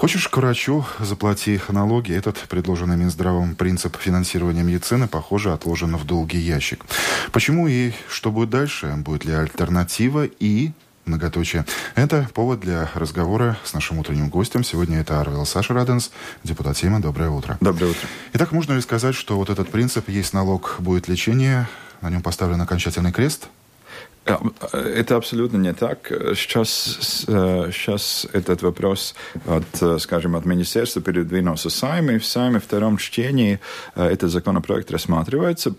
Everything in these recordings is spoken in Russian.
Хочешь к врачу, заплати налоги. Этот предложенный Минздравом принцип финансирования медицины, похоже, отложен в долгий ящик. Почему и что будет дальше? Будет ли альтернатива и... Многоточие. Это повод для разговора с нашим утренним гостем. Сегодня это Арвил Сашраденс, депутат Сейма. Доброе утро. Доброе утро. Итак, можно ли сказать, что вот этот принцип «есть налог, будет лечение», на нем поставлен окончательный крест? Это абсолютно не так. Сейчас этот вопрос от Министерства передвинулся в Сайме. В Сайме в втором чтении этот законопроект рассматривается.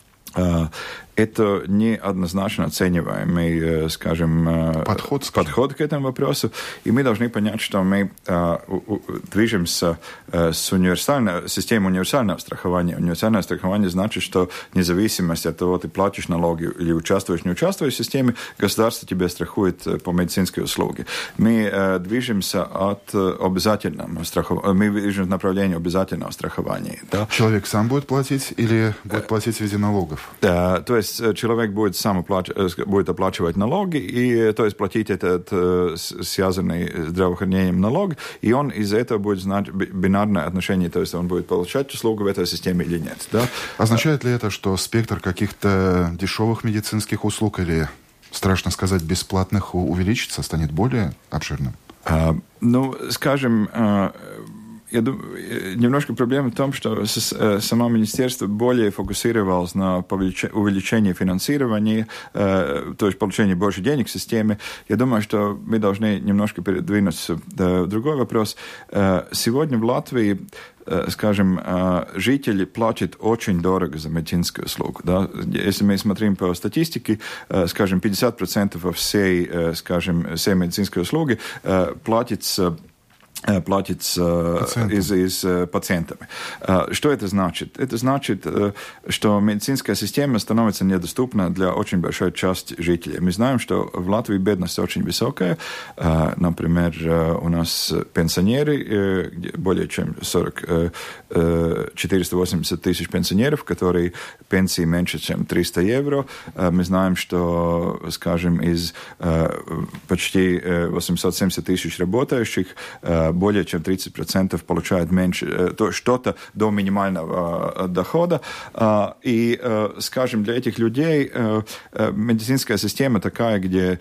Это неоднозначно оцениваемый, подход к этому вопросу. И мы должны понять, что мы движемся с системой универсального страхования. Универсальное страхование значит, что независимость от того, ты платишь налоги или участвуешь, не участвуешь в системе, государство тебя страхует по медицинской услуге. Мы движемся от обязательного страхования. Мы движемся в направлении обязательного страхования. Да? Человек сам будет платить или будет платить в виде налогов? То есть человек будет сам будет оплачивать налоги, и, то есть платить этот связанный с здравоохранением налог, и он из-за этого будет знать бинарное отношение, то есть он будет получать услугу в этой системе или нет. Да? Означает ли это, что спектр каких-то дешевых медицинских услуг или, страшно сказать, бесплатных увеличится, станет более обширным? Я думаю, немножко проблема в том, что само министерство более фокусировалось на увеличении финансирования, то есть получении больше денег в системе. Я думаю, что мы должны немножко передвинуться в другой вопрос. Сегодня в Латвии, жители платят очень дорого за медицинскую услугу. Да? Если мы смотрим по статистике, 50% всей медицинской услуги платится из пациентами. Что это значит? Это значит, что медицинская система становится недоступна для очень большой части жителей. Мы знаем, что в Латвии бедность очень высокая. Например, у нас пенсионеры, более чем 480 тысяч пенсионеров, которые пенсии меньше, чем 300 евро. Мы знаем, что, из почти 870 тысяч работающих, более чем 30% получают меньше, что-то до минимального дохода. И, для этих людей медицинская система такая, где,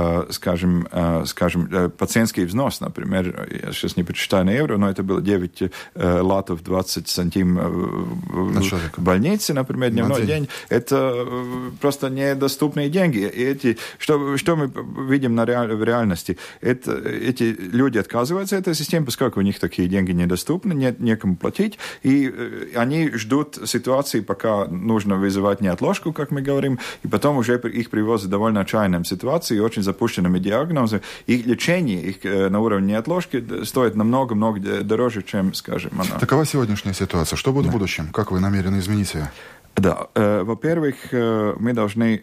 пациентский взнос, например, я сейчас не почитаю на евро, но это было 9 латов 20 сантим в больнице, например, дневной день. Это просто недоступные деньги. Что мы видим в реальности? Эти люди отказываются от этой системы, поскольку у них такие деньги недоступны, некому платить, и они ждут ситуации, пока нужно вызывать неотложку, как мы говорим, и потом уже их привозят в довольно отчаянной ситуации, очень запущенными диагнозами. Их лечение на уровне неотложки стоит намного-много дороже, чем, она. Такова сегодняшняя ситуация. Что будет в будущем? Как вы намерены изменить ее? Да, во-первых, мы должны...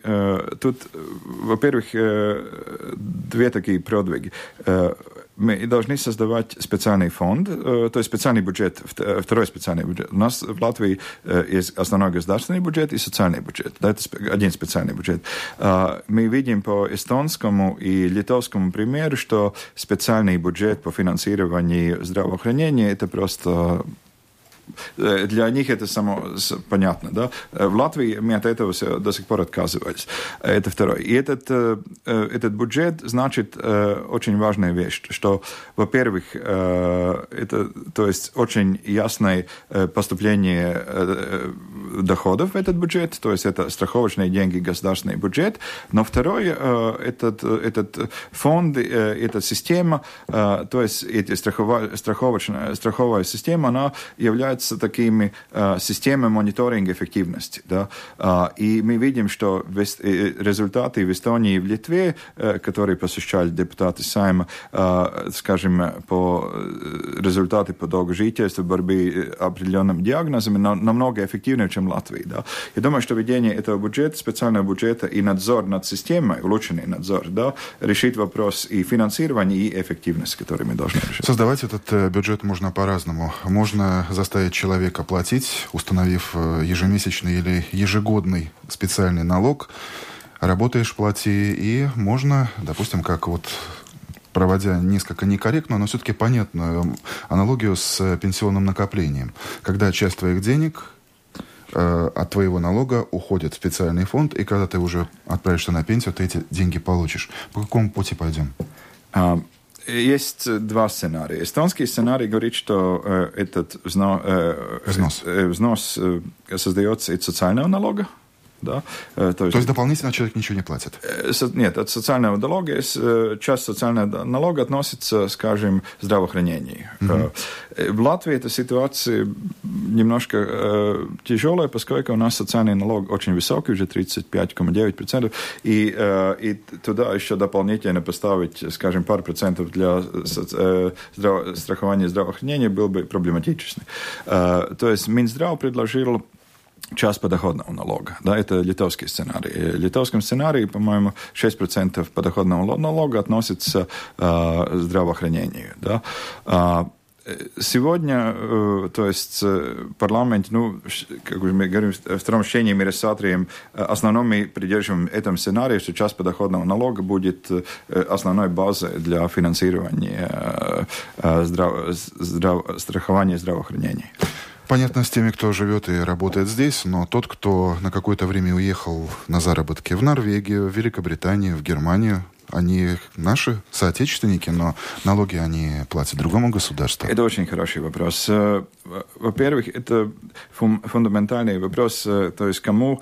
две такие продвиги. Мы должны создавать специальный фонд, то есть специальный бюджет, второй специальный бюджет. У нас в Латвии есть основной государственный бюджет и социальный бюджет. Да, это один специальный бюджет. Мы видим по эстонскому и литовскому примеру, что специальный бюджет по финансированию здравоохранения – это просто... Для них это понятно. Да? В Латвии мы от этого до сих пор отказывались. Это второе. И этот бюджет значит очень важная вещь, что, во-первых, это то есть очень ясное поступление доходов в этот бюджет, то есть это страховочные деньги, государственный бюджет. Но второе, этот фонд, эта система, то есть эта страховая система, она является такими системами мониторинга эффективности. Да? И мы видим, что результаты в Эстонии и в Литве, которые посещали депутаты Сайма, по результаты по долгожительству, борьбы определенными диагнозами, намного эффективнее, чем в Латвии. Да? Я думаю, что введение этого бюджета, специального бюджета и надзор над системой, улучшенный надзор, да, решит вопрос и финансирования, и эффективности, которые мы должны решить. Создавать этот бюджет можно по-разному. Можно заставить человека платить, установив ежемесячный или ежегодный специальный налог. Работаешь, плати. И можно, допустим, как проводя несколько некорректную, но все-таки понятную аналогию с пенсионным накоплением. Когда часть твоих денег от твоего налога уходит в специальный фонд, и когда ты уже отправишься на пенсию, ты эти деньги получишь. По какому пути пойдем? Есть два сценария. Эстонский сценарий говорит, что этот взнос создается из социального налога. Да? То есть дополнительно человек ничего не платит? Нет, от социального налога часть социального налога относится, скажем, к здравоохранению. В Латвии эта ситуация немножко тяжелая, поскольку у нас социальный налог очень высокий, уже 35,9%, и туда еще дополнительно поставить, скажем, пару процентов для страхования здравоохранения было бы проблематично. То есть Минздрав предложил часть подоходного налога. Да, это литовский сценарий. В литовском сценарии, по-моему, 6% подоходного налога относится к здравоохранению. Да. Сегодня, то есть парламент, как мы говорим, в втором чтении мы рассматриваем, основном мы придерживаем этому сценарию, что часть подоходного налога будет основной базой для финансирования страхования здравоохранения. Понятно с теми, кто живет и работает здесь, но тот, кто на какое-то время уехал на заработки в Норвегию, в Великобританию, в Германию, они наши соотечественники, но налоги они платят другому государству. Это очень хороший вопрос. Во-первых, это фундаментальный вопрос, то есть кому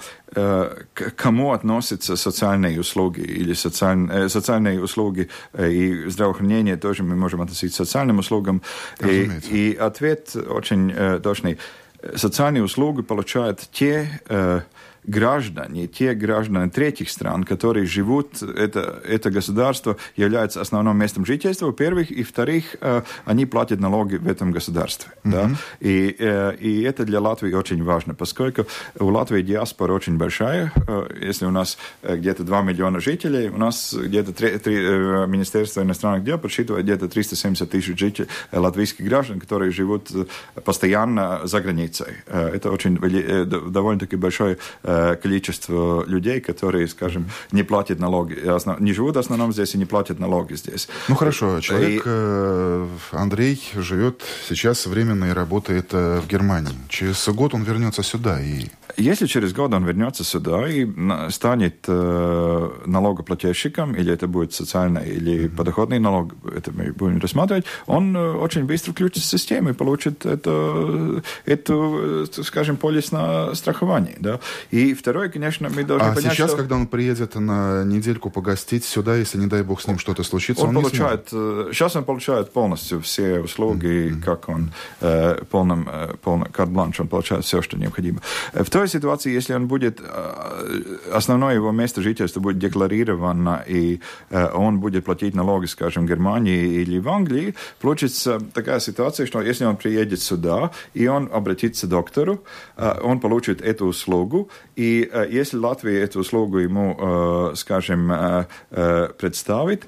относятся социальные услуги или социальные услуги и здравоохранение тоже мы можем относить к социальным услугам. И ответ очень точный. Социальные услуги получают те граждане третьих стран, которые живут, это государство является основным местом жительства, во-первых, и во-вторых, они платят налоги в этом государстве. Да? И это для Латвии очень важно, поскольку у Латвии диаспора очень большая. Если у нас где-то 2 миллиона жителей, у нас где-то Министерство иностранных дел подсчитывает где-то 370 тысяч жителей, латвийских граждан, которые живут постоянно за границей. Это очень довольно-таки большое количество людей, которые, скажем, не платят налоги, не живут в основном здесь и не платят налоги здесь. Ну хорошо, человек, Андрей, живет сейчас временно и работает в Германии. Через год он вернется сюда и... Если через год он вернется сюда и станет налогоплательщиком, или это будет социальный или подоходный налог, это мы будем рассматривать, он очень быстро включится в систему и получит эту, скажем, полис на страхование. Да? И второе, конечно, мы должны понять, сейчас, когда он приедет на недельку погостить сюда, если, не дай бог, с ним что-то случится, он получает, сейчас он получает полностью все услуги, как он полный карт-бланш, он получает все, что необходимо. В той ситуации, если он будет, основное его место жительства будет декларировано, и он будет платить налоги, скажем, в Германии или в Англии, получится такая ситуация, что если он приедет сюда, и он обратится к доктору, он получит эту услугу, и если Латвия эту услугу ему, скажем, представит,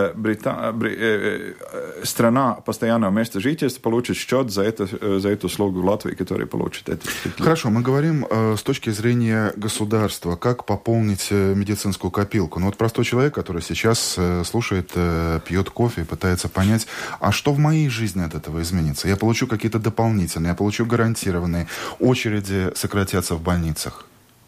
страна постоянного места жительства получит счет за эту услугу в Латвии, которая получит эту. Хорошо, мы говорим с точки зрения государства, как пополнить медицинскую копилку. Ну вот простой человек, который сейчас слушает, пьет кофе и пытается понять, а что в моей жизни от этого изменится? Я получу какие-то дополнительные, я получу гарантированные, очереди сократятся в больницах.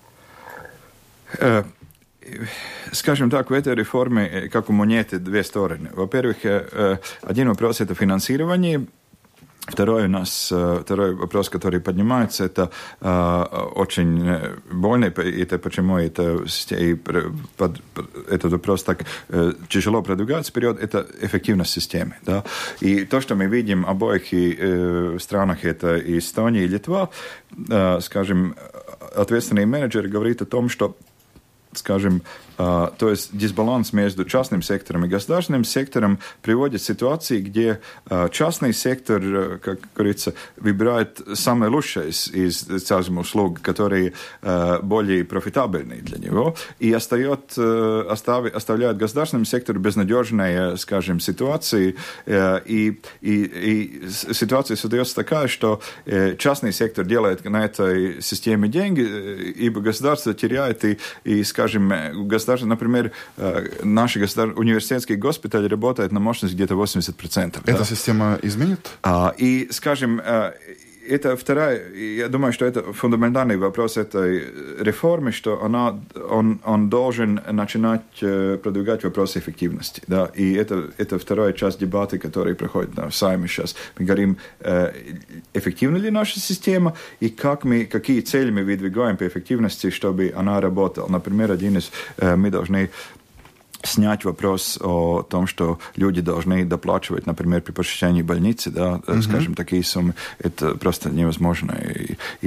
Скажем так, в этой реформе, как у монеты, две стороны. Во-первых, один вопрос – это финансирование. Второй вопрос, который поднимается, это очень больно, и это почему этот вопрос так тяжело продвигается вперед, это эффективность системы. Да? И то, что мы видим в обоих странах, это и Эстония, и Литва, скажем, ответственный менеджер говорит о том, что, скажем, то есть дисбаланс между частным сектором и государственным сектором приводит к ситуации, где частный сектор, как говорится, выбирает самое лучшее из скажем, услуг, которые более профитабельны для него, и оставляет государственному сектору безнадежные, скажем, ситуации, и ситуация создается такая, что частный сектор делает на этой системе деньги, ибо государство теряет и скажем, скажем, например, наши университетские госпитали работают на мощность где-то 80%. Эта система изменит? И, скажем, это вторая, я думаю, что это фундаментальный вопрос этой реформы, что он должен начинать продвигать вопрос эффективности. Да? И это вторая часть дебаты, которая проходит в Сайме сейчас. Мы говорим, эффективна ли наша система и какие цели мы выдвигаем по эффективности, чтобы она работала. Например, мы должны снять вопрос о том, что люди должны доплачивать, например, при посещении больницы, да, скажем, такие суммы, это просто невозможно.